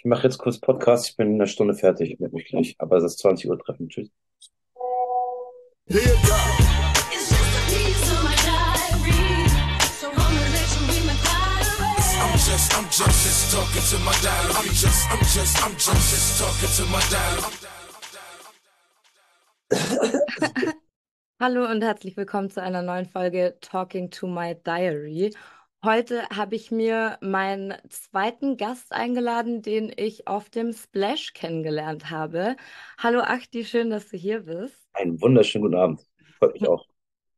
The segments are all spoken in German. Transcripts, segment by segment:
Ich mache jetzt kurz Podcast. Ich bin in einer Stunde fertig. Ich melde mich gleich. Aber es ist 20 Uhr treffen. Tschüss. It's just a piece of my diary. So I'ma let you be my diary. I'm just talking to my dial. I'm just talking to my dial. Hallo und herzlich willkommen zu einer neuen Folge Talking to My Diary. Heute habe ich mir meinen zweiten Gast eingeladen, den ich auf dem Splash kennengelernt habe. Hallo Achti, schön, dass du hier bist. Einen wunderschönen guten Abend. Freut mich auch.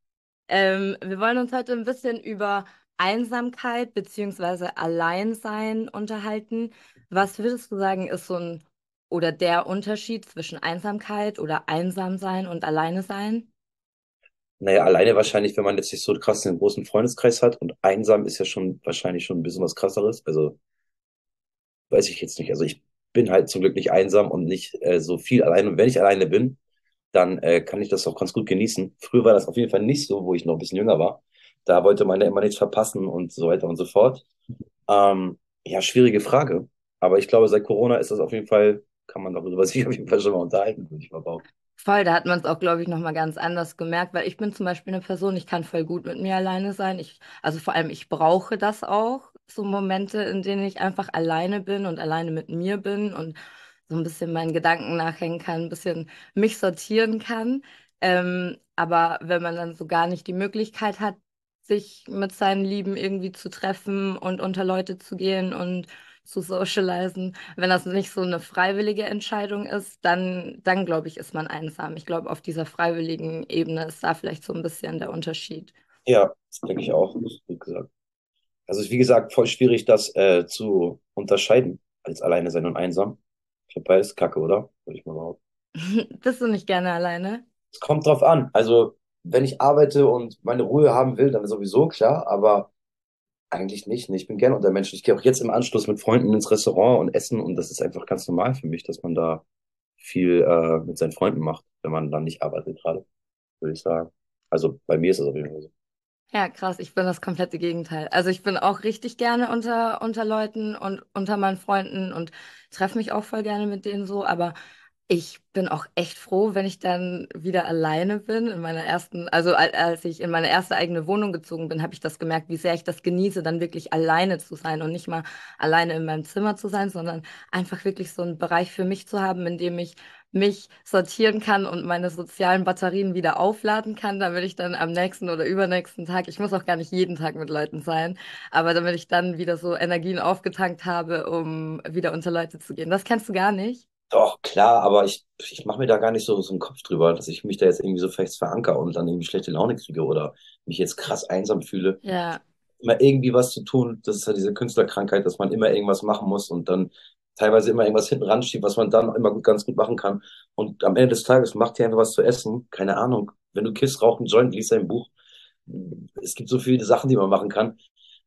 Wir wollen uns heute ein bisschen über Einsamkeit bzw. Alleinsein unterhalten. Was würdest du sagen, ist so ein oder der Unterschied zwischen Einsamkeit oder Einsamsein und Alleine sein? Naja, alleine wahrscheinlich, wenn man jetzt nicht so krass einen großen Freundeskreis hat. Und einsam ist ja schon wahrscheinlich schon ein bisschen was krasseres. Also weiß ich jetzt nicht. Also ich bin halt zum Glück nicht einsam und nicht so viel alleine. Und wenn ich alleine bin, dann kann ich das auch ganz gut genießen. Früher war das auf jeden Fall nicht so, wo ich noch ein bisschen jünger war. Da wollte man ja immer nichts verpassen und so weiter und so fort. Ja, schwierige Frage. Aber ich glaube, seit Corona ist das auf jeden Fall, kann man darüber sich auf jeden Fall schon mal unterhalten, würde ich mal behaupten. Voll, da hat man es auch, glaube ich, nochmal ganz anders gemerkt, weil ich bin zum Beispiel eine Person, ich kann voll gut mit mir alleine sein. Also vor allem, ich brauche das auch, so Momente, in denen ich einfach alleine bin und alleine mit mir bin und so ein bisschen meinen Gedanken nachhängen kann, ein bisschen mich sortieren kann. Aber wenn man dann so gar nicht die Möglichkeit hat, sich mit seinen Lieben irgendwie zu treffen und unter Leute zu gehen und zu socialisen, wenn das nicht so eine freiwillige Entscheidung ist, dann glaube ich, ist man einsam. Ich glaube, auf dieser freiwilligen Ebene ist da vielleicht so ein bisschen der Unterschied. Ja, das denke ich auch, gut gesagt. Also es ist, wie gesagt, voll schwierig, das zu unterscheiden, als alleine sein und einsam. Ich glaube, beides Kacke, oder? Würde ich mal behaupten. Bist du nicht gerne alleine? Es kommt drauf an. Also, wenn ich arbeite und meine Ruhe haben will, dann ist sowieso klar, aber eigentlich nicht. Ne? Ich bin gerne unter Menschen. Ich gehe auch jetzt im Anschluss mit Freunden ins Restaurant und essen und das ist einfach ganz normal für mich, dass man da viel mit seinen Freunden macht, wenn man dann nicht arbeitet gerade, würde ich sagen. Also bei mir ist das auf jeden Fall so. Ja, krass, ich bin das komplette Gegenteil. Also ich bin auch richtig gerne unter Leuten und unter meinen Freunden und treffe mich auch voll gerne mit denen so, aber ich bin auch echt froh, wenn ich dann wieder alleine bin. In meiner ersten, also als ich in meine erste eigene Wohnung gezogen bin, habe ich das gemerkt, wie sehr ich das genieße, dann wirklich alleine zu sein und nicht mal alleine in meinem Zimmer zu sein, sondern einfach wirklich so einen Bereich für mich zu haben, in dem ich mich sortieren kann und meine sozialen Batterien wieder aufladen kann, damit ich dann am nächsten oder übernächsten Tag, ich muss auch gar nicht jeden Tag mit Leuten sein, aber damit ich dann wieder so Energien aufgetankt habe, um wieder unter Leute zu gehen. Das kennst du gar nicht? Doch, klar, aber ich mache mir da gar nicht so einen Kopf drüber, dass ich mich da jetzt irgendwie so fest verankere und dann irgendwie schlechte Laune kriege oder mich jetzt krass einsam fühle. Ja. Immer irgendwie was zu tun. Das ist ja diese Künstlerkrankheit, dass man immer irgendwas machen muss und dann teilweise immer irgendwas hinten ranschiebt, was man dann immer ganz gut machen kann. Und am Ende des Tages macht dir einfach was zu essen. Keine Ahnung. Wenn du kiffst, rauchst einen Joint, liest ein Buch. Es gibt so viele Sachen, die man machen kann.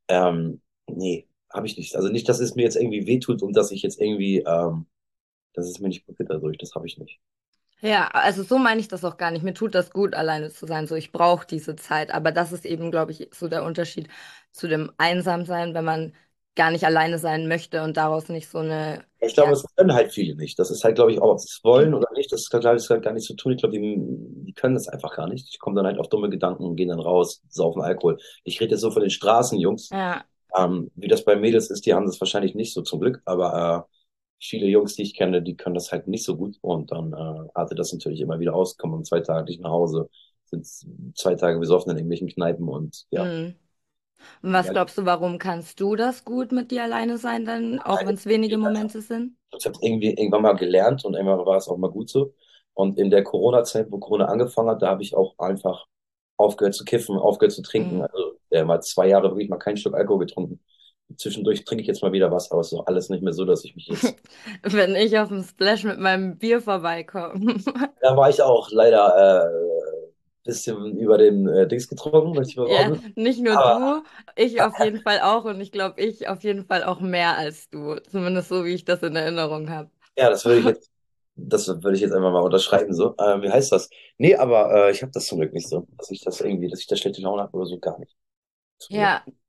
Nee, habe ich nicht. Also nicht, dass es mir jetzt irgendwie wehtut und dass ich jetzt irgendwie, dass es mir nicht gut geht dadurch. Das habe ich nicht. Ja, also so meine ich das auch gar nicht. Mir tut das gut, alleine zu sein. So, ich brauche diese Zeit. Aber das ist eben, glaube ich, so der Unterschied zu dem Einsamsein, wenn man gar nicht alleine sein möchte und daraus nicht so eine, Ich glaube, ja, das können halt viele nicht. Das ist halt, glaube ich, auch, ob sie es wollen oder nicht, das hat, glaube ich, gar nicht zu tun. Ich glaube, die können das einfach gar nicht. Die kommen dann halt auf dumme Gedanken und gehen dann raus, saufen Alkohol. Ich rede jetzt so von den Straßenjungs. ja, Wie das bei Mädels ist, die haben das wahrscheinlich nicht so zum Glück, aber viele Jungs, die ich kenne, die können das halt nicht so gut und dann artet das natürlich immer wieder aus, kommen 2 Tage nicht nach Hause, sind 2 Tage besoffen in irgendwelchen Kneipen und ja. mm. Und was Ja, glaubst du, warum kannst du das gut mit dir alleine sein, dann, auch wenn es wenige Momente sind? ich habe irgendwie irgendwann mal gelernt und irgendwann war es auch mal gut so. Und in der Corona-Zeit, wo Corona angefangen hat, da habe ich auch einfach aufgehört zu kiffen, aufgehört zu trinken. Mm. Also mal 2 Jahre wirklich mal keinen Schluck Alkohol getrunken. Zwischendurch trinke ich jetzt mal wieder was, aber es ist auch alles nicht mehr so, dass ich mich jetzt. Wenn ich auf dem Splash mit meinem Bier vorbeikomme. Da war ich auch leider bisschen über den Dings getrunken, möchte ich mal Ja, behaupten. nicht nur Aber du, ich auf jeden Fall auch und ich glaube, ich auf jeden Fall auch mehr als du. Zumindest so, wie ich das in Erinnerung habe. ja, das würde ich jetzt einfach mal unterschreiben so. Wie heißt das? Nee, aber ich habe das zum Glück nicht so, dass ich das irgendwie, dass ich da schlechte Laune habe oder so, gar nicht. Zum Glück. Ja,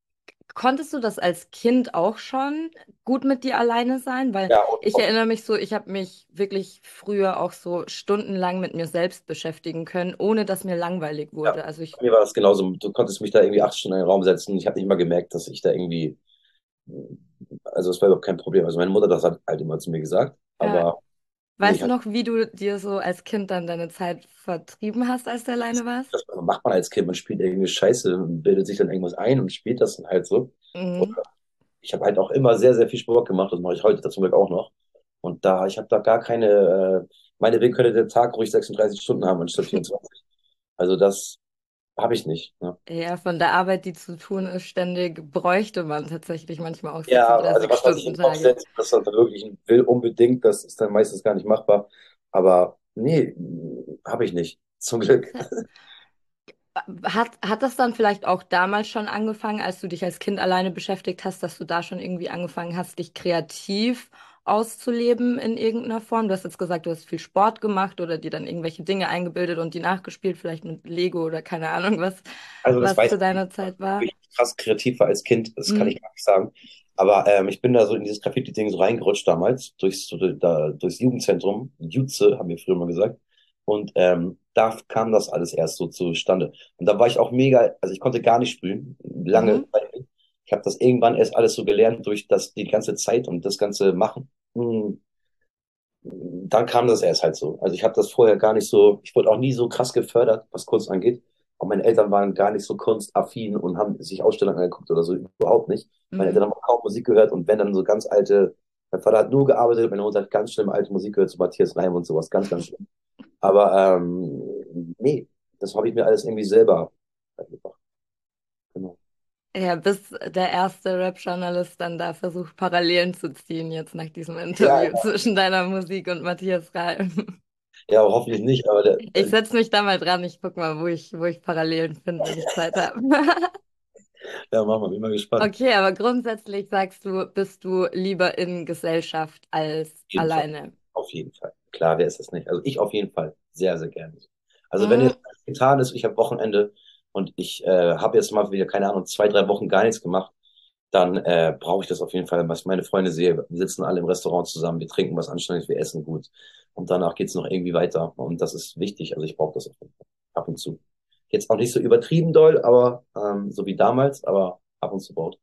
konntest du das als Kind auch schon gut mit dir alleine sein? Weil Ja, und ich erinnere mich so, ich habe mich wirklich früher auch so stundenlang mit mir selbst beschäftigen können, ohne dass mir langweilig ja, wurde. Also ich, bei mir war das genauso. Du konntest mich da irgendwie 8 Stunden in den Raum setzen. Ich habe nicht mal gemerkt, dass ich da irgendwie, also es war überhaupt kein Problem. Also meine Mutter das hat halt immer zu mir gesagt, ja, aber nee, weißt du noch, wie du dir so als Kind dann deine Zeit vertrieben hast, als du alleine warst? das macht man als Kind. Man spielt irgendwie Scheiße und bildet sich dann irgendwas ein und spielt das dann halt so. Mhm. Ich habe halt auch immer sehr, sehr viel Sport gemacht. Das mache ich heute zum Glück auch noch. Und da, ich habe da gar keine, meinetwegen könnte der Tag ruhig 36 Stunden haben anstatt 24. Also das habe ich nicht. Ne? Ja, von der Arbeit, die zu tun ist, ständig bräuchte man tatsächlich manchmal auch Ja, also was man sich in den Kopf Sechs-Stunden-Tage. setzt, das man verwirklichen will unbedingt, das ist dann meistens gar nicht machbar. Aber nee, habe ich nicht. Zum Glück. Hat das dann vielleicht auch damals schon angefangen, als du dich als Kind alleine beschäftigt hast, dass du da schon irgendwie angefangen hast, dich kreativ auszuleben in irgendeiner Form? Du hast jetzt gesagt, du hast viel Sport gemacht oder dir dann irgendwelche Dinge eingebildet und die nachgespielt, vielleicht mit Lego oder keine Ahnung, Also das was weiß zu ich nicht, deiner Zeit ob war. ich krass kreativ war als Kind, das kann Mhm. ich gar nicht sagen. Aber ich bin da so in dieses Graffiti-Ding so reingerutscht damals, durchs Jugendzentrum, Jutze, haben wir früher mal gesagt. Und da kam das alles erst so zustande. Und da war ich auch mega, also ich konnte gar nicht sprühen, lange Mhm. Zeit nicht. Ich habe das irgendwann erst alles so gelernt durch die ganze Zeit und das ganze Machen. Dann kam das erst halt so. Also ich habe das vorher gar nicht so, ich wurde auch nie so krass gefördert, was Kunst angeht. Und meine Eltern waren gar nicht so kunstaffin und haben sich Ausstellungen angeguckt oder so, überhaupt nicht. Meine Eltern Mhm. haben auch kaum Musik gehört und wenn dann so ganz alte, mein Vater hat nur gearbeitet, meine Mutter hat ganz schlimm alte Musik gehört, so Matthias Reim und sowas, ganz, ganz schlimm. Aber nee, das habe ich mir alles irgendwie selber beigebracht. Genau. Ja, bis der erste Rap-Journalist dann da versucht, Parallelen zu ziehen, jetzt nach diesem Ja, Interview zwischen deiner Musik und Matthias Reim. ja, hoffentlich nicht, aber Ich setze mich da mal dran, ich guck mal, wo ich Parallelen finde, wenn ich Zeit habe. ja, machen wir, bin mal gespannt. Okay, aber grundsätzlich sagst du, bist du lieber in Gesellschaft als Jeden Fall. alleine. Auf jeden Fall. Klar, wer ist das nicht? Also ich auf jeden Fall. Sehr, sehr gerne. Also wenn Mm, jetzt alles getan ist, ich habe Wochenende und ich habe jetzt mal wieder, keine Ahnung, 2, 3 Wochen gar nichts gemacht, dann brauche ich das auf jeden Fall, was ich meine Freunde sehe. Wir sitzen alle im Restaurant zusammen, wir trinken was Anständiges, wir essen gut. Und danach geht's noch irgendwie weiter. Und das ist wichtig. Also ich brauche das auf jeden Fall. Ab und zu. Jetzt auch nicht so übertrieben doll, aber so wie damals, aber ab und zu braucht.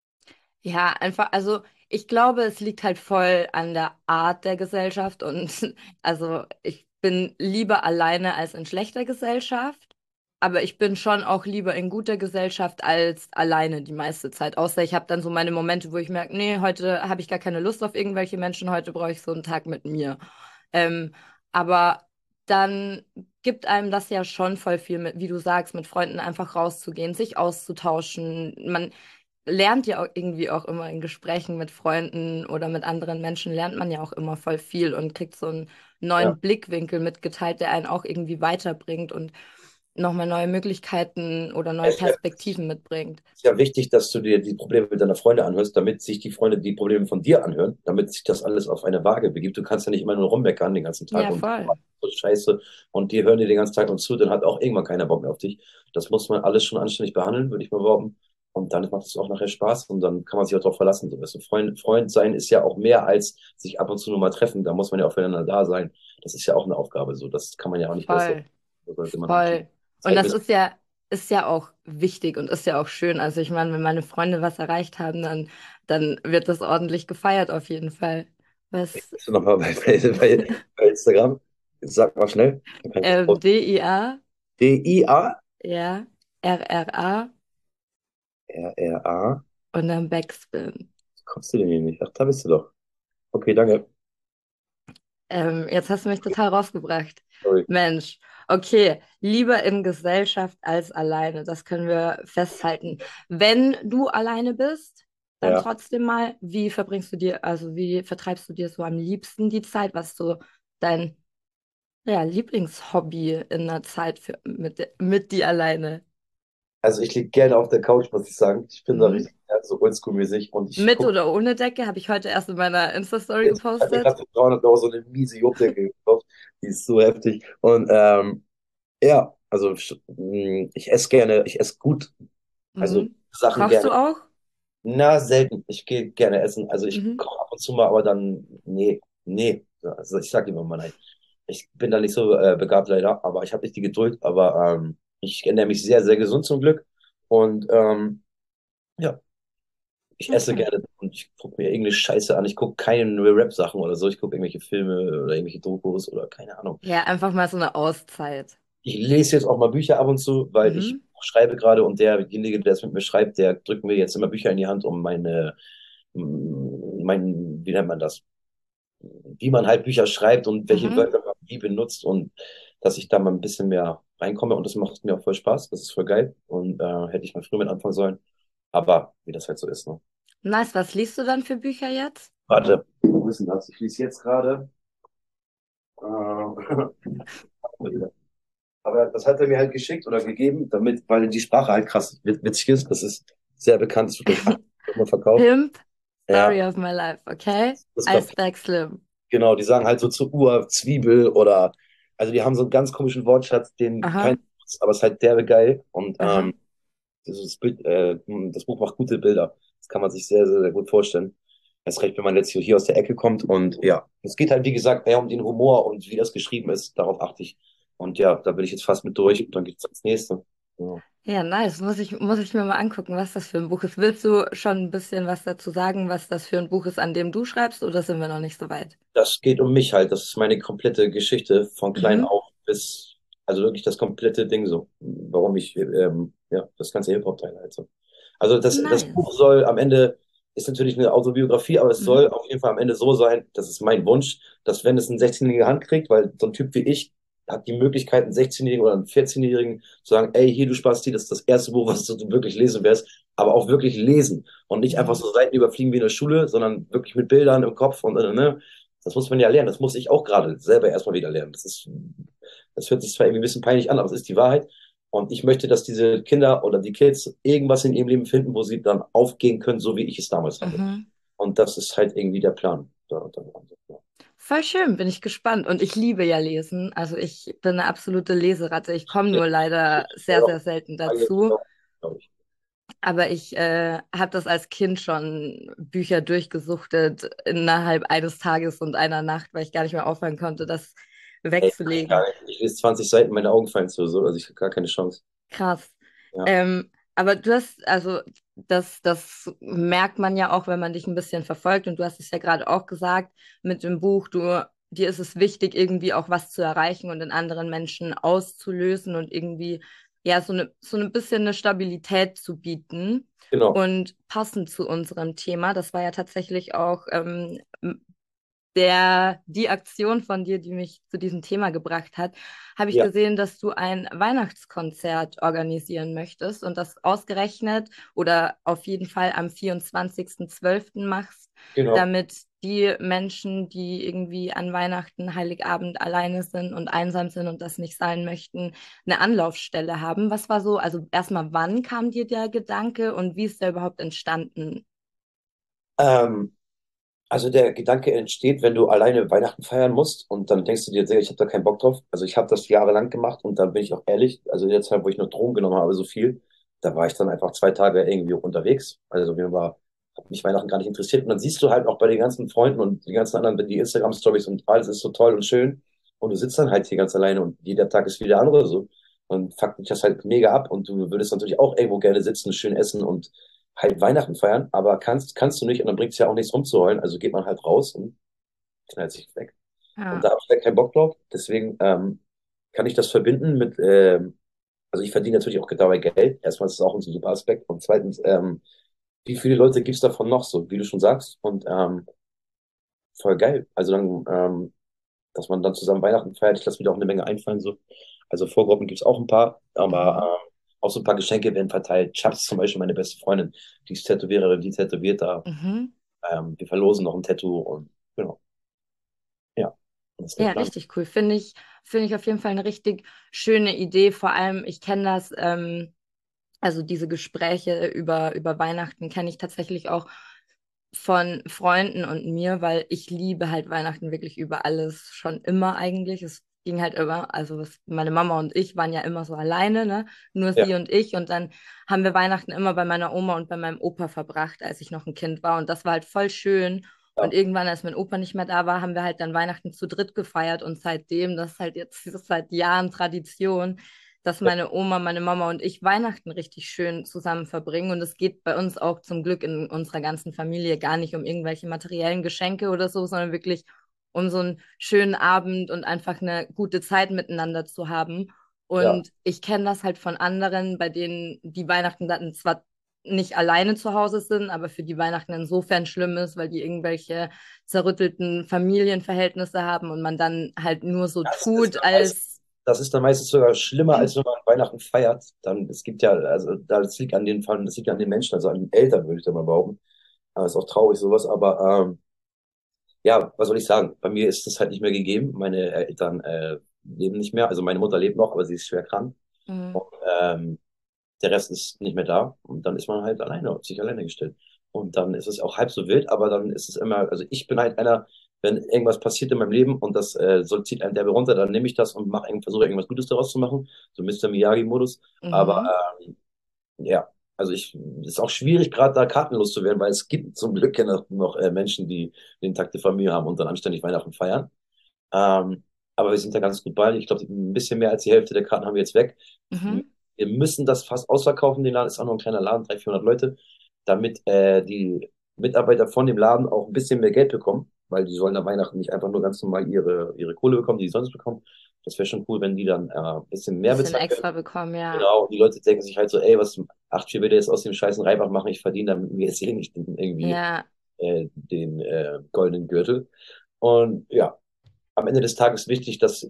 ja, einfach, also ich glaube, es liegt halt voll an der Art der Gesellschaft und also ich bin lieber alleine als in schlechter Gesellschaft, aber ich bin schon auch lieber in guter Gesellschaft als alleine die meiste Zeit. Außer ich habe dann so meine Momente, wo ich merke, nee, heute habe ich gar keine Lust auf irgendwelche Menschen, heute brauche ich so einen Tag mit mir. Ähm, aber dann gibt einem das ja schon voll viel mit, wie du sagst, mit Freunden einfach rauszugehen, sich auszutauschen. Man lernt ja auch irgendwie auch immer in Gesprächen mit Freunden oder mit anderen Menschen, lernt man ja auch immer voll viel und kriegt so einen Ja. neuen Blickwinkel mitgeteilt, der einen auch irgendwie weiterbringt und nochmal neue Möglichkeiten oder neue Es Perspektiven mitbringt. ist ja wichtig, dass du dir die Probleme deiner Freunde anhörst, damit sich die Freunde die Probleme von dir anhören, damit sich das alles auf eine Waage begibt. Du kannst ja nicht immer nur rummeckern den ganzen Tag Ja, und voll. so Scheiße und die hören dir den ganzen Tag und zu, dann hat auch irgendwann keiner Bock mehr auf dich. Das muss man alles schon anständig behandeln, würde ich mal behaupten. Und dann macht es auch nachher Spaß und dann kann man sich auch darauf verlassen. So, weißt du, Freund sein ist ja auch mehr als sich ab und zu nur mal treffen. Da muss man ja auch füreinander da sein. Das ist ja auch eine Aufgabe. So, das kann man ja auch nicht besser. Voll. Da sollte man auch die Voll. Und Zeit das bis. ist ja auch wichtig und ist ja auch schön. Also ich meine, wenn meine Freunde was erreicht haben, dann wird das ordentlich gefeiert auf jeden Fall. Was, Bist du nochmal bei Instagram? Sag mal schnell. Dann kann ich das posten. DIA, DIA? ja, RRA RRA? und dann Backspin. Kommst du denn hier nicht? Ach, da bist du doch. Okay, danke. Jetzt hast du mich total rausgebracht. Sorry. Mensch, okay, lieber in Gesellschaft als alleine, das können wir festhalten. Wenn du alleine bist, dann Ja. trotzdem mal, wie verbringst du dir, also wie vertreibst du dir so am liebsten die Zeit? Was ist so dein, ja, Lieblingshobby in der Zeit mit dir alleine? Also ich liege gerne auf der Couch, muss ich sagen. Ich bin da Mhm. richtig so oldschool-mäßig und ich Mit gucke oder ohne Decke, habe ich heute erst in meiner Insta-Story jetzt, ich gepostet. habe für 300 € so eine miese Jobdecke gekauft. Die ist so heftig. Und ja, also ich esse gerne, ich esse gut, also Mhm. Sachen Kochst gerne. du auch? Na, selten. Ich gehe gerne essen. Also ich Mhm. koche ab und zu mal, aber dann, nee, nee. Also ich sage immer mal nein. Ich bin da nicht so begabt leider, aber ich habe nicht die Geduld. Aber ich ernähre mich sehr, sehr gesund zum Glück. Und ja, ich esse Okay. gerne und ich gucke mir irgendeine Scheiße an. Ich gucke keine Rap-Sachen oder so. Ich gucke irgendwelche Filme oder irgendwelche Dokus oder keine Ahnung. Ja, einfach mal so eine Auszeit. Ich lese jetzt auch mal Bücher ab und zu, weil ich Mhm. schreibe gerade und derjenige, der es mit mir schreibt, der drückt mir jetzt immer Bücher in die Hand, um wie nennt man das? Wie man halt Bücher schreibt und welche Mhm. Wörter man wie benutzt und dass ich da mal ein bisschen mehr reinkomme und das macht mir auch voll Spaß. Das ist voll geil und hätte ich mal früher mit anfangen sollen. Aber wie das halt so ist, ne? Nice, was liest du dann für Bücher jetzt? Warte, wo ist denn das? Ich lese jetzt gerade. Äh, aber das hat er mir halt geschickt oder gegeben, damit, weil die Sprache halt krass witzig ist. Das ist sehr bekannt, das wird durch 8 Euro verkauft. Pimp, Story Ja, of My Life, okay? das war, Iceberg Slim. genau, die sagen halt so zur Uhr Zwiebel oder, also die haben so einen ganz komischen Wortschatz, den kein, Aha, aber es ist halt derbe geil und aha. dieses Bild, das Buch macht gute Bilder. Das kann man sich sehr, sehr, sehr gut vorstellen. Erst recht, wenn man jetzt hier aus der Ecke kommt und ja, es geht halt, wie gesagt, eher um den Humor und wie das geschrieben ist, darauf achte ich. Und ja, da bin ich jetzt fast mit durch und dann geht's ans nächste. Ja. Ja, nice. Muss ich mir mal angucken, was das für ein Buch ist. Willst du schon ein bisschen was dazu sagen, was das für ein Buch ist, an dem du schreibst, oder sind wir noch nicht so weit? Das geht um mich halt. Das ist meine komplette Geschichte von klein Mhm. auf bis, also wirklich das komplette Ding so. Warum ich, ja, das ganze Hip-Hop-Teil halt so. Also das Buch Nice. soll am Ende, ist natürlich eine Autobiografie, aber es Mhm. soll auf jeden Fall am Ende so sein, das ist mein Wunsch, dass wenn es ein 16-jähriger Hand kriegt, weil so ein Typ wie ich hat die Möglichkeit, einen 16-Jährigen oder einen 14-Jährigen zu sagen, ey, hier, du Spasti, das ist das erste Buch, was du wirklich lesen wirst, aber auch wirklich lesen und nicht einfach Mhm. so Seiten überfliegen wie in der Schule, sondern wirklich mit Bildern im Kopf und, ne, das muss man ja lernen. Das muss ich auch gerade selber erstmal wieder lernen. Das hört sich zwar irgendwie ein bisschen peinlich an, aber es ist die Wahrheit. Und ich möchte, dass diese Kinder oder die Kids irgendwas in ihrem Leben finden, wo sie dann aufgehen können, so wie ich es damals hatte. Mhm. Und das ist halt irgendwie der Plan. Ja. Voll schön, bin ich gespannt. Und ich liebe ja Lesen. Also ich bin eine absolute Leseratte. Ich komme nur leider sehr, sehr selten dazu. Glaube ich. Aber ich habe das als Kind schon Bücher durchgesuchtet innerhalb eines Tages und einer Nacht, weil ich gar nicht mehr aufhören konnte, das Ey, kann ich gar wegzulegen. nicht. Ich lese 20 Seiten, meine Augen fallen zu, so, also ich habe gar keine Chance. Krass. Ja, Aber du hast, also das merkt man ja auch, wenn man dich ein bisschen verfolgt. Und du hast es ja gerade auch gesagt mit dem Buch, dir ist es wichtig, irgendwie auch was zu erreichen und in anderen Menschen auszulösen und irgendwie ja so eine bisschen eine Stabilität zu bieten. genau. Und passend zu unserem Thema, das war ja tatsächlich auch die Aktion von dir, die mich zu diesem Thema gebracht hat, habe ich Ja, gesehen, dass du ein Weihnachtskonzert organisieren möchtest und das ausgerechnet oder auf jeden Fall am 24.12. machst, genau. damit die Menschen, die irgendwie an Weihnachten, Heiligabend alleine sind und einsam sind und das nicht sein möchten, eine Anlaufstelle haben. Was war so, also erstmal, wann kam dir der Gedanke und wie ist der überhaupt entstanden? Ähm, Also der Gedanke entsteht, wenn du alleine Weihnachten feiern musst und dann denkst du dir, Digga, ich habe da keinen Bock drauf. Also ich habe das jahrelang gemacht und dann bin ich auch ehrlich, also in der Zeit, wo ich noch Drogen genommen habe, so viel, da war ich dann einfach 2 Tage irgendwie unterwegs. Also hat mich Weihnachten gar nicht interessiert. Und dann siehst du halt auch bei den ganzen Freunden und den ganzen anderen, die Instagram-Stories und alles ist so toll und schön. Und du sitzt dann halt hier ganz alleine und jeder Tag ist wie der andere so. Und fuckt dich das halt mega ab und du würdest natürlich auch irgendwo gerne sitzen, schön essen und halt Weihnachten feiern, aber kannst du nicht und dann bringt es ja auch nichts rumzuheulen. Also geht man halt raus und knallt sich weg. Und Ja. da habe ich halt keinen Bock drauf. Deswegen kann ich das verbinden mit, also ich verdiene natürlich auch dabei Geld. Erstmal ist es auch ein super Aspekt. Und zweitens, wie viele Leute gibt es davon noch so, wie du schon sagst? Und voll geil. Also dann, dass man dann zusammen Weihnachten feiert, ich lasse mir da auch eine Menge einfallen. So. Also Vorgruppen gibt es auch ein paar, aber Mhm. auch so ein paar Geschenke werden verteilt. Chaps zum Beispiel, meine beste Freundin, die ist Tätowiererin, die tätowiert da. Mhm. Wir verlosen noch ein Tattoo und genau, ja, das ist der Ja, Plan. richtig cool. Finde ich auf jeden Fall eine richtig schöne Idee. Vor allem, ich kenne das, also diese Gespräche über Weihnachten kenne ich tatsächlich auch von Freunden und mir, weil ich liebe halt Weihnachten wirklich über alles schon immer eigentlich. Es ging halt immer. Also meine Mama und ich waren ja immer so alleine, ne? Nur Ja, sie und ich. Und dann haben wir Weihnachten immer bei meiner Oma und bei meinem Opa verbracht, als ich noch ein Kind war. Und das war halt voll schön. ja, Und irgendwann, als mein Opa nicht mehr da war, haben wir halt dann Weihnachten zu dritt gefeiert. Und seitdem, das ist halt jetzt das ist seit Jahren Tradition, dass ja, meine Oma, meine Mama und ich Weihnachten richtig schön zusammen verbringen. Und es geht bei uns auch zum Glück in unserer ganzen Familie gar nicht um irgendwelche materiellen Geschenke oder so, sondern wirklich um so einen schönen Abend und einfach eine gute Zeit miteinander zu haben. ja. Und ich kenne das halt von anderen, bei denen die Weihnachten dann zwar nicht alleine zu Hause sind, aber für die Weihnachten insofern schlimm ist, weil die irgendwelche zerrüttelten Familienverhältnisse haben und man dann halt nur so tut, als Das ist dann meistens sogar schlimmer, als wenn man Weihnachten feiert. Dann, es gibt ja, also das liegt an den Fallen, das liegt an den Menschen, also an den Eltern, würde ich da mal behaupten. Aber ist auch traurig, sowas, aber ja, was soll ich sagen? Bei mir ist das halt nicht mehr gegeben. Meine Eltern leben nicht mehr. Also meine Mutter lebt noch, aber sie ist schwer krank. mm, Und, der Rest ist nicht mehr da. Und dann ist man halt alleine, auf sich alleine gestellt. Und dann ist es auch halb so wild, aber dann ist es immer, also ich bin halt einer, wenn irgendwas passiert in meinem Leben und das so zieht einen derbe runter, dann nehme ich das und versuche irgendwas Gutes daraus zu machen. So Mr. Miyagi-Modus. Aber mhm. ja, also es ist auch schwierig, gerade da kartenlos zu werden, weil es gibt zum Glück ja noch Menschen, die eine intakte Familie haben und dann anständig Weihnachten feiern. Ähm, aber wir sind da ganz gut bei. Ich glaube, ein bisschen mehr als die Hälfte der Karten haben wir jetzt weg. Mhm. Wir müssen das fast ausverkaufen. Den Laden ist auch noch ein kleiner Laden, 300, 400 Leute, damit die Mitarbeiter von dem Laden auch ein bisschen mehr Geld bekommen, weil die sollen an Weihnachten nicht einfach nur ganz normal ihre Kohle bekommen, die sie sonst bekommen. Das wäre schon cool, wenn die dann ein bisschen mehr Bisschen bezahlen. extra bekommen, ja. Genau, und die Leute denken sich halt so, ey, was 8,4 will der jetzt aus dem scheißen Reibach machen? Ich verdiene damit mir jetzt eh nicht irgendwie Ja. den goldenen Gürtel. Und ja, am Ende des Tages wichtig, dass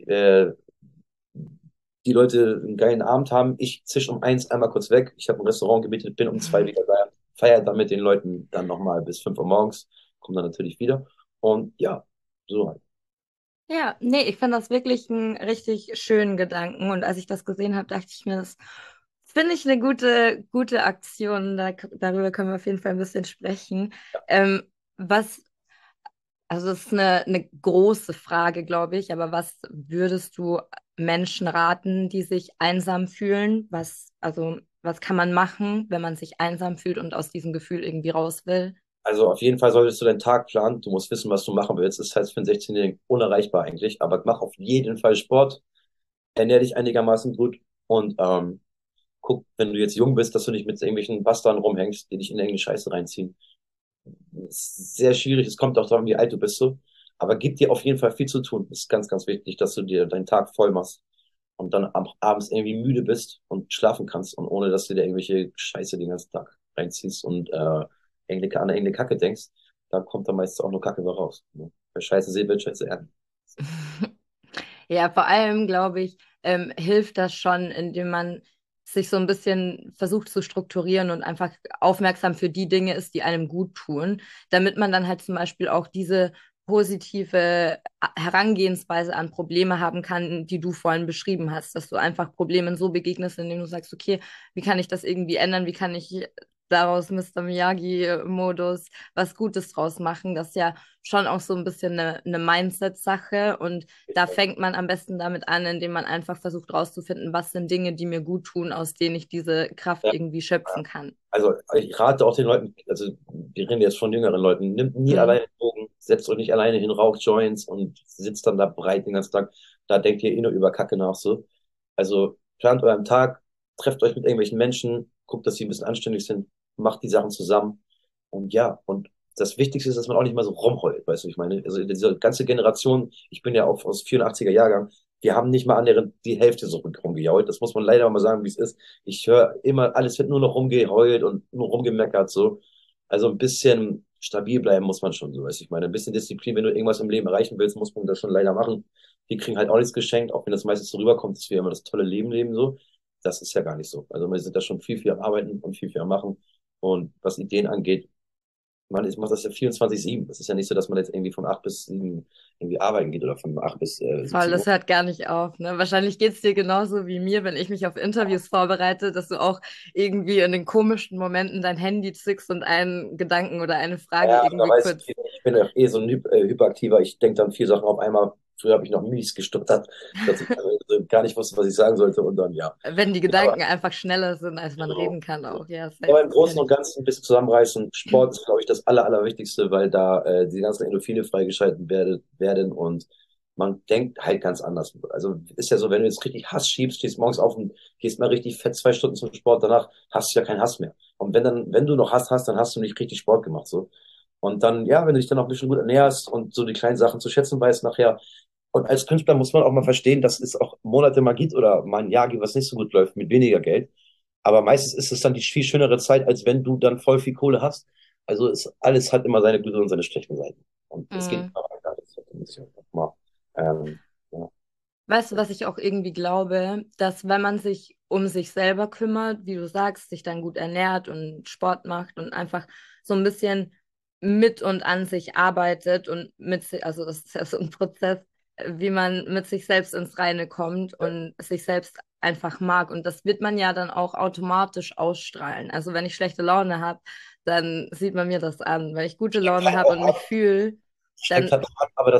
die Leute einen geilen Abend haben. Ich zisch um 1 einmal kurz weg. Ich habe ein Restaurant gemietet, bin um 2 wieder da, feiere dann mit den Leuten dann nochmal bis 5 Uhr morgens, komme dann natürlich wieder. Und ja, so halt. Ja, nee, ich finde das wirklich einen richtig schönen Gedanken. Und als ich das gesehen habe, dachte ich mir, das finde ich eine gute Aktion. Darüber können wir auf jeden Fall ein bisschen sprechen. Was, also das ist eine große Frage, glaube ich, aber was würdest du Menschen raten, die sich einsam fühlen? Was kann man machen, wenn man sich einsam fühlt und aus diesem Gefühl irgendwie raus will? Also auf jeden Fall solltest du deinen Tag planen. Du musst wissen, was du machen willst. Das heißt für einen 16-Jährigen unerreichbar eigentlich. Aber mach auf jeden Fall Sport, ernähr dich einigermaßen gut und guck, wenn du jetzt jung bist, dass du nicht mit irgendwelchen Bastarden rumhängst, die dich in irgendeine Scheiße reinziehen. Ist sehr schwierig. Es kommt auch daran, wie alt du bist so. Aber gib dir auf jeden Fall viel zu tun. Es ist ganz, ganz wichtig, dass du dir deinen Tag voll machst und dann abends irgendwie müde bist und schlafen kannst und ohne, dass du dir irgendwelche Scheiße den ganzen Tag reinziehst und an irgendeine Kacke denkst, da kommt dann meistens auch nur Kacke bei raus. Ne? Wer Scheiße sehen will, Scheiße ernten. Ja, vor allem, glaube ich, hilft das schon, indem man sich so ein bisschen versucht zu strukturieren und einfach aufmerksam für die Dinge ist, die einem gut tun, damit man dann halt zum Beispiel auch diese positive Herangehensweise an Probleme haben kann, die du vorhin beschrieben hast, dass du einfach Problemen so begegnest, indem du sagst, okay, wie kann ich das irgendwie ändern, wie kann ich daraus Mr. Miyagi-Modus was Gutes draus machen, das ist ja schon auch so ein bisschen eine Mindset-Sache und da fängt man am besten damit an, indem man einfach versucht rauszufinden, was sind Dinge, die mir gut tun, aus denen ich diese Kraft Ja. irgendwie schöpfen kann. Also ich rate auch den Leuten, also wir reden jetzt von jüngeren Leuten, nimmt nie Mhm. alleine Drogen, setzt euch nicht alleine hin, raucht Joints und sitzt dann da breit den ganzen Tag. Da denkt ihr eh nur über Kacke nach so. Also plant euren Tag, trefft euch mit irgendwelchen Menschen, guckt, dass sie ein bisschen anständig sind, macht die Sachen zusammen. Und ja, und das Wichtigste ist, dass man auch nicht mal so rumheult, weißt du, ich meine, also diese ganze Generation, ich bin ja auch aus 84er Jahrgang, wir haben nicht mal annähernd die Hälfte so rumgejault. Das muss man leider mal sagen, wie es ist. Ich höre immer, alles wird nur noch rumgeheult und nur rumgemeckert, so. Also ein bisschen stabil bleiben muss man schon, so, weißt du, ich meine, ein bisschen Disziplin, wenn du irgendwas im Leben erreichen willst, muss man das schon leider machen. Die kriegen halt auch nichts geschenkt, auch wenn das meistens so rüberkommt, dass wir immer das tolle Leben leben, so. Das ist ja gar nicht so. Also wir sind da schon viel am Arbeiten und viel am Machen. Und was Ideen angeht, ich mache das ja 24/7. Das ist ja nicht so, dass man jetzt irgendwie von 8 bis 7 irgendwie arbeiten geht oder von 8 bis Voll, 17 das Uhr. hört gar nicht auf, ne? Wahrscheinlich geht es dir genauso wie mir, wenn ich mich auf Interviews vorbereite, dass du auch irgendwie in den komischen Momenten dein Handy zückst und einen Gedanken oder eine Frage Ja, da irgendwie weiß kurz. ich bin ja eh so ein Hyperaktiver. Ich denke dann 4 Sachen auf einmal, früher habe ich noch mies gestottert, dass ich also gar nicht wusste, was ich sagen sollte und dann, ja. Wenn die Aber, Gedanken einfach schneller sind, als man genau. reden kann auch. Ja, safe, Aber im das Großen kenne und ich. Ganzen ein bisschen zusammenreißen. Sport ist, glaube ich, das Allerwichtigste, weil da die ganzen Endorphine freigeschaltet werden und man denkt halt ganz anders. Also ist ja so, wenn du jetzt richtig Hass schiebst, stehst morgens auf und gehst mal richtig fett 2 Stunden zum Sport, danach hast du ja keinen Hass mehr. Und wenn du noch Hass hast, dann hast du nicht richtig Sport gemacht, so. Und dann, ja, wenn du dich dann auch ein bisschen gut ernährst und so die kleinen Sachen zu schätzen weißt nachher. Und als Künstler muss man auch mal verstehen, dass es auch Monate mal gibt oder mal ein Jahr gibt, was nicht so gut läuft, mit weniger Geld. Aber meistens ist es dann die viel schönere Zeit, als wenn du dann voll viel Kohle hast. Also alles hat immer seine guten und seine schlechten Seiten. Und es geht Mhm. immer weiter. Das muss ich einfach mal, ja. Weißt du, was ich auch irgendwie glaube, dass wenn man sich um sich selber kümmert, wie du sagst, sich dann gut ernährt und Sport macht und einfach so ein bisschen mit und an sich arbeitet und also das ist ja so ein Prozess, wie man mit sich selbst ins Reine kommt und sich selbst einfach mag. Und das wird man ja dann auch automatisch ausstrahlen. Also wenn ich schlechte Laune habe, dann sieht man mir das an. Wenn ich gute Laune habe und mich fühle, Schreckt dann, halt auch ab, aber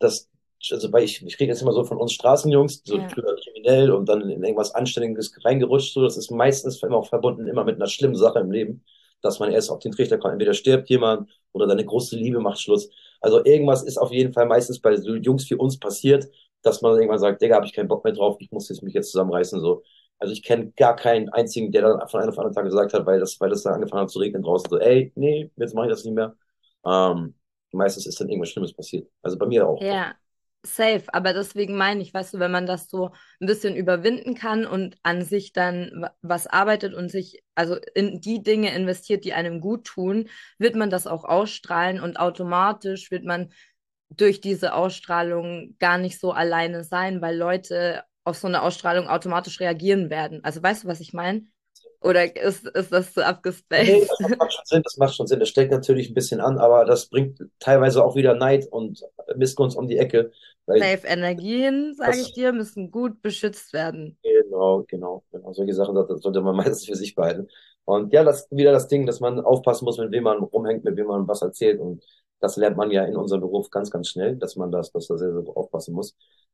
also weil ich rede jetzt immer so von uns Straßenjungs, so ja, früher kriminell und dann in irgendwas Anständiges reingerutscht, so, das ist meistens immer auch verbunden immer mit einer schlimmen Sache im Leben, dass man erst auf den Trichter kommt, entweder stirbt jemand oder deine große Liebe macht Schluss. Also irgendwas ist auf jeden Fall meistens bei so Jungs wie uns passiert, dass man irgendwann sagt, Digga, habe ich keinen Bock mehr drauf, ich muss jetzt mich jetzt zusammenreißen, so. Also ich kenne gar keinen einzigen, der dann von einem auf den anderen Tag gesagt hat, weil das dann angefangen hat zu regnen draußen, so, ey, nee, jetzt mache ich das nicht mehr. Ähm, Meistens ist dann irgendwas Schlimmes passiert. Also bei mir auch. ja, safe. Aber deswegen meine ich, weißt du, wenn man das so ein bisschen überwinden kann und an sich dann was arbeitet und sich also in die Dinge investiert, die einem gut tun, wird man das auch ausstrahlen und automatisch wird man durch diese Ausstrahlung gar nicht so alleine sein, weil Leute auf so eine Ausstrahlung automatisch reagieren werden. Also weißt du, was ich meine? Oder ist das zu Nee, abgespaced? das macht schon Sinn, das macht schon Sinn. Das steckt natürlich ein bisschen an, aber das bringt teilweise auch wieder Neid und Missgunst um die Ecke. Weil Safe-Energien, sage ich das, dir, müssen gut beschützt werden. genau. Solche Sachen, das sollte man meistens für sich behalten. Und ja, das ist wieder das Ding, dass man aufpassen muss, mit wem man rumhängt, mit wem man was erzählt. Und das lernt man ja in unserem Beruf ganz schnell, dass da sehr aufpassen muss.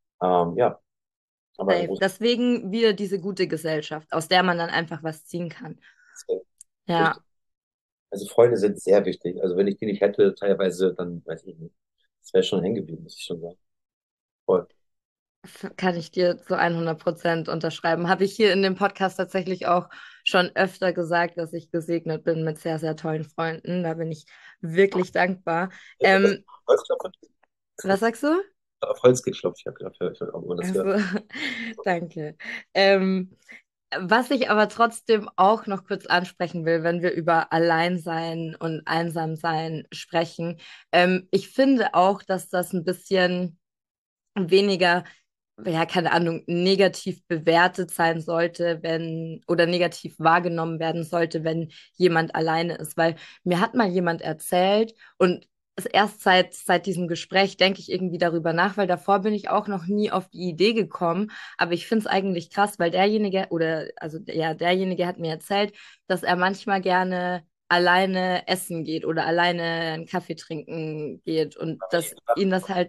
Ja, aber im Safe. Großen Deswegen wieder diese gute Gesellschaft, aus der man dann einfach was ziehen kann. und Ganzen Ja, richtig. Also Freunde sind sehr wichtig. Also wenn ich die nicht hätte, teilweise, dann weiß ich nicht. Das wäre schon hängen geblieben, muss ich schon sagen. Voll. kann ich dir zu 100% unterschreiben. Habe ich hier in dem Podcast tatsächlich auch schon öfter gesagt, dass ich gesegnet bin mit sehr, sehr tollen Freunden. Da bin ich wirklich dankbar. Das Ähm, Holzklopfen? was sagst du? Auf Holz geklopft, ich habe gedacht, ich auch immer das hört. Also, danke. Ähm, Was ich aber trotzdem auch noch kurz ansprechen will, wenn wir über Alleinsein und Einsamsein sprechen. Ich finde auch, dass das ein bisschen weniger, ja, keine Ahnung, negativ bewertet sein sollte, wenn, oder negativ wahrgenommen werden sollte, wenn jemand alleine ist. Weil mir hat mal jemand erzählt und erst seit diesem Gespräch denke ich irgendwie darüber nach, weil davor bin ich auch noch nie auf die Idee gekommen. Aber ich finde es eigentlich krass, weil derjenige, oder also ja, derjenige hat mir erzählt, dass er manchmal gerne alleine essen geht oder alleine einen Kaffee trinken geht und dass ihn das halt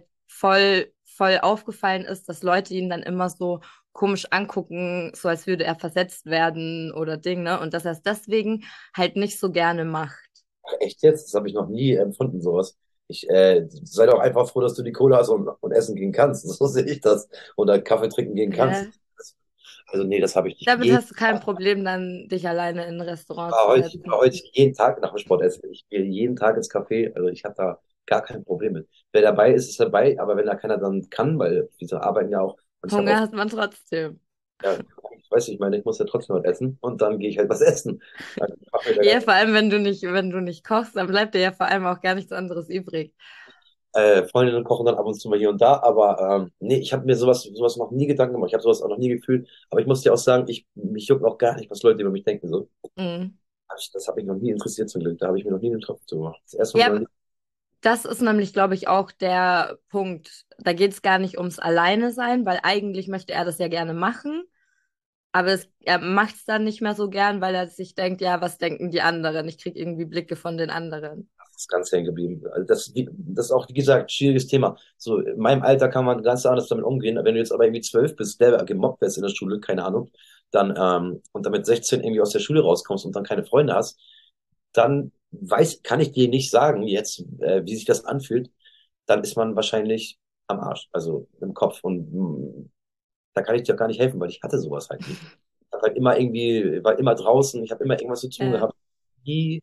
voll aufgefallen ist, dass Leute ihn dann immer so komisch angucken, so als würde er versetzt werden oder Ding, ne? Und dass er es deswegen halt nicht so gerne macht. Ach, echt jetzt? Das habe ich noch nie empfunden, sowas. Sei doch einfach froh, dass du die Kohle hast und essen gehen kannst. So sehe ich das. Oder Kaffee trinken gehen kannst. Ja. Also nee, das habe ich nicht. Damit hast du kein Problem, dann dich alleine in ein Restaurant zu Ich war setzen. heute jeden Tag nach dem Sport essen. Ich gehe jeden Tag ins Café. Also ich habe da gar kein Problem mit. Wer dabei ist, ist dabei. Aber wenn da keiner dann kann, weil diese arbeiten ja auch. Und ich habe Hunger auch, hat man trotzdem. ja, ich weiß nicht, ich meine, ich muss ja trotzdem was essen. Und dann gehe ich halt was essen. Also ich mache mir da Ja, gar vor allem, wenn du nicht kochst, dann bleibt dir ja vor allem auch gar nichts anderes übrig. Freundinnen kochen dann ab und zu mal hier und da, aber nee, ich habe mir sowas noch nie Gedanken gemacht. Ich habe sowas auch noch nie gefühlt. Aber ich muss dir auch sagen, mich juckt auch gar nicht, was Leute über mich denken. So. Mhm. Das hat mich noch nie interessiert zum Glück. Da habe ich mir noch nie einen Tropfen zu gemacht. Das erste Mal in Ja, meinem Leben. das ist nämlich, glaube ich, auch der Punkt. Da geht es gar nicht ums Alleine sein, weil eigentlich möchte er das ja gerne machen. Aber er macht es dann nicht mehr so gern, weil er sich denkt, ja, was denken die anderen? Ich kriege irgendwie Blicke von den anderen. ist ganz hängen geblieben. Also das ist auch, wie gesagt, ein schwieriges Thema. So, in meinem Alter kann man ganz anders damit umgehen. Wenn du jetzt aber irgendwie 12 bist, der gemobbt wirst in der Schule, keine Ahnung, dann, und damit 16 irgendwie aus der Schule rauskommst und dann keine Freunde hast, dann kann ich dir nicht sagen jetzt, wie sich das anfühlt. Dann ist man wahrscheinlich am Arsch, also im Kopf. Und da kann ich dir auch gar nicht helfen, weil ich hatte sowas halt nicht. Ich hab halt immer irgendwie, war immer draußen, ich habe immer irgendwas zu tun Ja. gehabt. Nie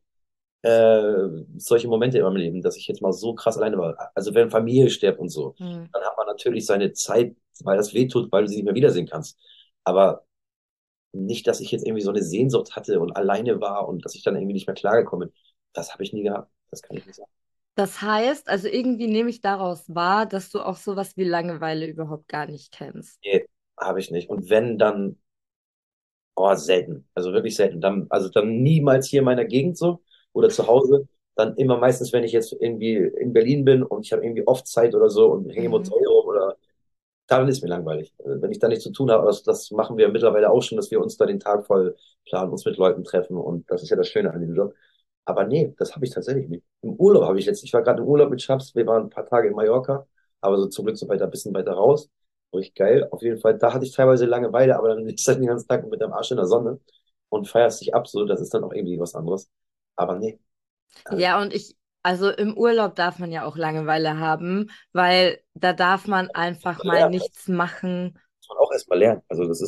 solche Momente in meinem Leben, dass ich jetzt mal so krass alleine war. Also wenn Familie stirbt und so, Hm. dann hat man natürlich seine Zeit, weil das wehtut, weil du sie nicht mehr wiedersehen kannst. Aber nicht, dass ich jetzt irgendwie so eine Sehnsucht hatte und alleine war und dass ich dann irgendwie nicht mehr klargekommen bin. Das habe ich nie gehabt. Das kann ich nicht sagen. Das heißt, also irgendwie nehme ich daraus wahr, dass du auch sowas wie Langeweile überhaupt gar nicht kennst. Nee, habe ich nicht. Und wenn, dann, oh, selten. Also wirklich selten. Also dann niemals hier in meiner Gegend so oder zu Hause. Dann immer meistens, wenn ich jetzt irgendwie in Berlin bin und ich habe irgendwie oft Zeit oder so und hänge im Mhm. Hotel rum oder dann ist mir langweilig. Wenn ich da nichts zu tun habe, das machen wir mittlerweile auch schon, dass wir uns da den Tag voll planen, uns mit Leuten treffen und das ist ja das Schöne an dem Job. Aber nee, das habe ich tatsächlich nicht. Im Urlaub habe ich jetzt, ich war gerade im Urlaub mit Schabs, wir waren ein paar Tage in Mallorca, aber so zum Glück so weiter, ein bisschen weiter raus. Richtig geil. Auf jeden Fall, da hatte ich teilweise Langeweile, aber dann ist halt den ganzen Tag mit dem Arsch in der Sonne und feierst dich ab, so, das ist dann auch irgendwie was anderes. Aber nee, äh, Ja, also im Urlaub darf man ja auch Langeweile haben, weil da darf man einfach mal lernen, nichts machen. muss man auch erstmal lernen. Also das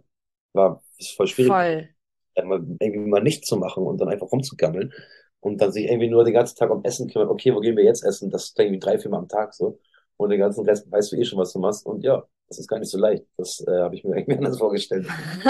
ist voll schwierig. Voll. Irgendwie mal nichts zu machen und dann einfach rumzugammeln und dann sich irgendwie nur den ganzen Tag um Essen kümmern. Okay, wo gehen wir jetzt essen? Das ist dann irgendwie 3, 4 Mal am Tag so. Und den ganzen Rest weißt du eh schon, was du machst. Und ja, das ist gar nicht so leicht. Das habe ich mir irgendwie anders vorgestellt.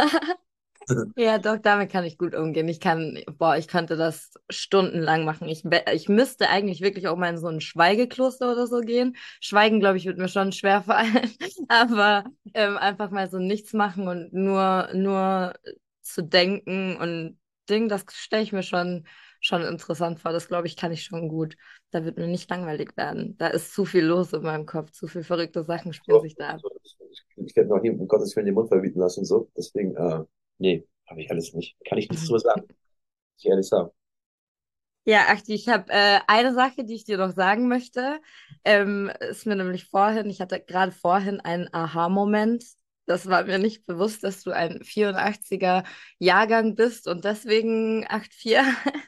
Ja, doch, damit kann ich gut umgehen. Ich könnte das stundenlang machen. Ich müsste eigentlich wirklich auch mal in so ein Schweigekloster oder so gehen. Schweigen, glaube ich, wird mir schon schwer fallen. Aber einfach mal so nichts machen und nur zu denken und das stelle ich mir schon interessant vor. Das, glaube ich, kann ich schon gut. Da wird mir nicht langweilig werden. Da ist zu viel los in meinem Kopf. Zu viele verrückte Sachen spielen So, sich da ab. ich werde noch nie um Gottes Willen den Mund verbieten lassen und so. Deswegen, nee, habe ich alles nicht. Kann ich nichts drüber sagen. Muss ich ehrlich sagen. Ja, Achti, ich habe eine Sache, die ich dir noch sagen möchte. Ist mir nämlich ich hatte gerade vorhin einen Aha-Moment. Das war mir nicht bewusst, dass du ein 84er Jahrgang bist und deswegen 84.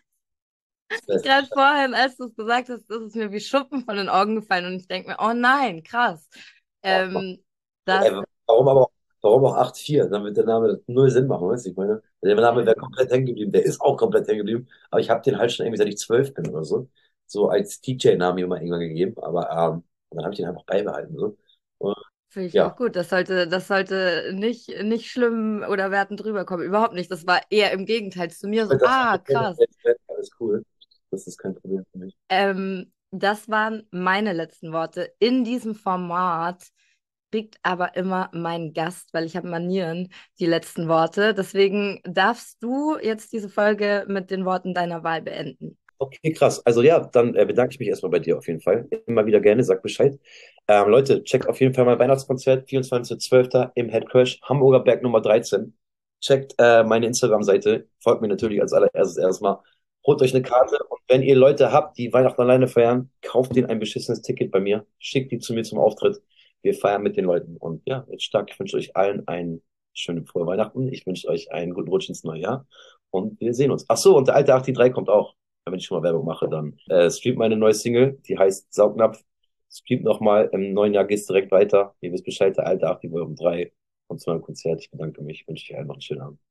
Das Gerade vorhin, als du es gesagt hast, ist es mir wie Schuppen von den Augen gefallen und ich denke mir, oh nein, krass. Ähm, das, Warum auch 8-4? Dann wird der Name null Sinn machen, weißt du? Ich meine, der Name wäre komplett hängen geblieben. Der ist auch komplett hängen geblieben. Aber ich habe den halt schon irgendwie, seit ich 12 bin oder so. So als DJ-Namen mir mal irgendwann gegeben. Aber dann habe ich den einfach beibehalten. So. Und, Finde ich auch ja, gut. Das sollte nicht schlimm oder wertend drüber kommen. Überhaupt nicht. Das war eher im Gegenteil zu mir so, das krass. alles cool. Das ist kein Problem für mich. Das waren meine letzten Worte. In diesem Format kriegt aber immer mein Gast, weil ich habe Manieren, die letzten Worte. Deswegen darfst du jetzt diese Folge mit den Worten deiner Wahl beenden. Okay, krass. Also ja, dann bedanke ich mich erstmal bei dir auf jeden Fall. Immer wieder gerne, sag Bescheid. Leute, checkt auf jeden Fall mein Weihnachtskonzert, 24.12. im Headcrash, Hamburger Berg Nummer 13. Checkt meine Instagram-Seite, folgt mir natürlich als allererstes erstmal. Holt euch eine Karte und wenn ihr Leute habt, die Weihnachten alleine feiern, kauft denen ein beschissenes Ticket bei mir, schickt die zu mir zum Auftritt. Wir feiern mit den Leuten. Und ja, jetzt stark, ich wünsche euch allen ein schöne frohe Weihnachten. Ich wünsche euch einen guten Rutsch ins neue Jahr und wir sehen uns. Ach so, und der alte 83 kommt auch, wenn ich schon mal Werbung mache, dann streamt meine neue Single, die heißt Saugnapf. Streamt nochmal, im neuen Jahr geht's direkt weiter. Ihr wisst Bescheid, der alte 8 Uhr um 3 kommt zu meinem Konzert. Ich bedanke mich, wünsche euch allen noch einen schönen Abend.